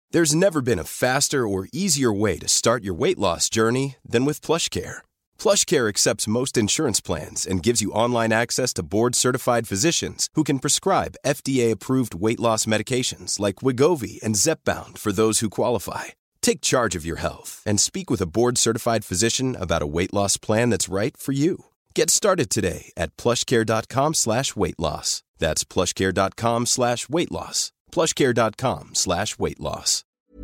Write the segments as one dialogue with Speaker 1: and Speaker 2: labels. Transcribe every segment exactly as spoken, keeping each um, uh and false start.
Speaker 1: There's never been a faster or easier way to start your weight loss journey than with PlushCare. PlushCare accepts most insurance plans and gives you online access to board-certified physicians who can prescribe F D A-approved weight loss medications like Wegovy and Zepbound for those who qualify. Take charge of your health and speak with a board-certified physician about a weight loss plan that's right for you. Get started today at plushcare.com slash weight loss. That's plushcare.com slash weight loss. plushcare.com slash weight loss.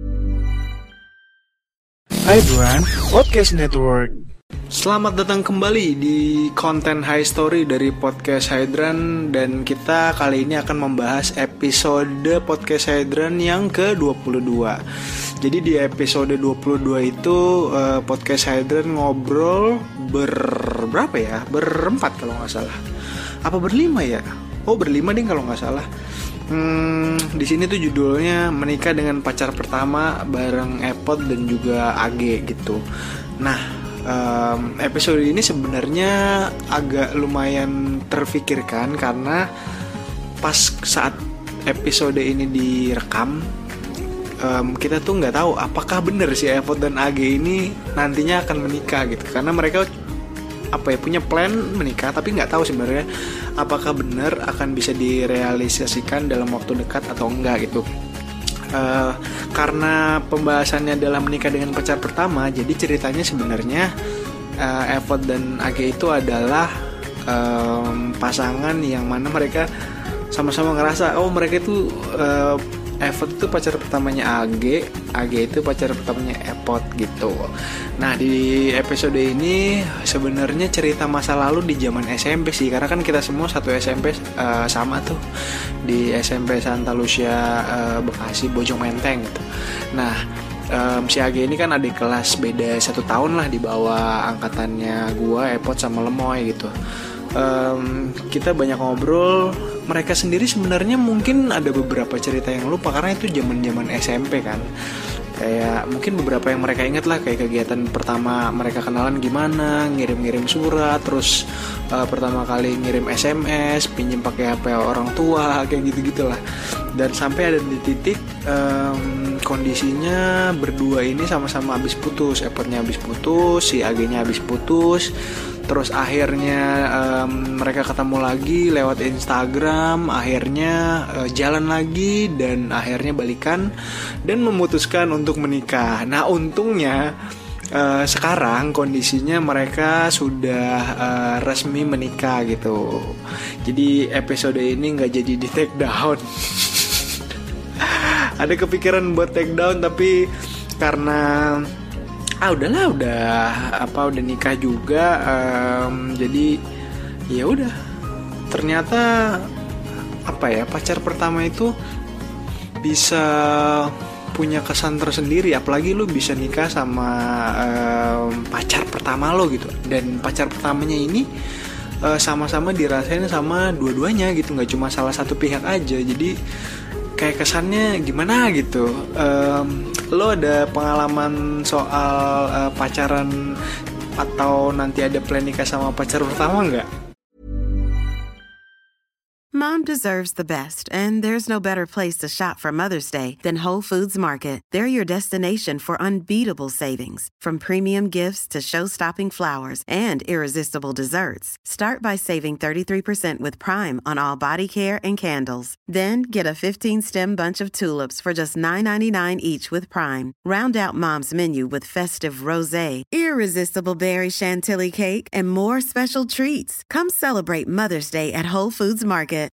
Speaker 2: Hai Buan, Podcast Network.
Speaker 3: Selamat datang kembali di konten High Story dari Podcast Hydran. Dan kita kali ini akan membahas episode Podcast Hydran yang ke dua puluh dua. Jadi di episode dua puluh dua itu uh, Podcast Hydran ngobrol ber... berapa ya? Berempat kalau gak salah. Apa berlima ya? Oh berlima deh kalau gak salah. Hmm, di sini tuh judulnya Menikah dengan Pacar Pertama bareng Epot dan juga A G gitu. Nah, um, episode ini sebenarnya agak lumayan terfikirkan karena pas saat episode ini direkam, um, kita tuh nggak tahu apakah benar si Epot dan A G ini nantinya akan menikah gitu. Karena mereka apa ya punya plan menikah, tapi nggak tahu sebenarnya apakah benar akan bisa direalisasikan dalam waktu dekat atau enggak gitu. Uh, karena pembahasannya adalah menikah dengan pacar pertama, jadi ceritanya sebenarnya uh, Epot dan A G itu adalah um, pasangan yang mana mereka sama-sama ngerasa oh mereka itu uh, Epot itu pacar pertamanya A G, A G itu pacar pertamanya Epot gitu. Nah di episode ini sebenarnya cerita masa lalu di zaman S M P sih, karena kan kita semua satu S M P uh, sama tuh di S M P Santa Lucia uh, Bekasi Bojong Menteng gitu. Nah um, si A G ini kan adik kelas, beda satu tahun lah di bawah angkatannya gua, Epot sama Lemoy gitu. Um, kita banyak ngobrol. Mereka sendiri sebenarnya mungkin ada beberapa cerita yang lupa karena itu zaman-zaman S M P kan. Kayak mungkin beberapa yang mereka ingat lah, kayak kegiatan pertama mereka kenalan gimana, ngirim-ngirim surat, terus uh, pertama kali ngirim S M S, pinjem pakai H P orang tua, kayak gitu-gitulah. Dan sampai ada di titik um, kondisinya berdua ini sama-sama habis putus, Epotnya habis putus, si A G-nya habis putus. Terus akhirnya um, mereka ketemu lagi lewat Instagram, akhirnya uh, jalan lagi dan akhirnya balikan dan memutuskan untuk menikah. Nah untungnya uh, sekarang kondisinya mereka sudah uh, resmi menikah gitu. Jadi episode ini nggak jadi di take down. Ada kepikiran buat take down tapi karena ah udahlah udah apa udah nikah juga, um, jadi ya udah ternyata apa ya pacar pertama itu bisa punya kesan tersendiri, apalagi lu bisa nikah sama um, pacar pertama lo gitu, dan pacar pertamanya ini uh, sama-sama dirasain sama dua-duanya gitu, nggak cuma salah satu pihak aja. Jadi kayak kesannya gimana gitu. um, Lo ada pengalaman soal uh, pacaran atau nanti ada plan nikah sama pacar pertama nggak?
Speaker 4: Mom deserves the best, and there's no better place to shop for Mother's Day than Whole Foods Market. They're your destination for unbeatable savings, from premium gifts to show-stopping flowers and irresistible desserts. Start by saving thirty-three percent with Prime on all body care and candles. Then get a fifteen-stem bunch of tulips for just nine ninety-nine each with Prime. Round out Mom's menu with festive rosé, irresistible berry chantilly cake, and more special treats. Come celebrate Mother's Day at Whole Foods Market.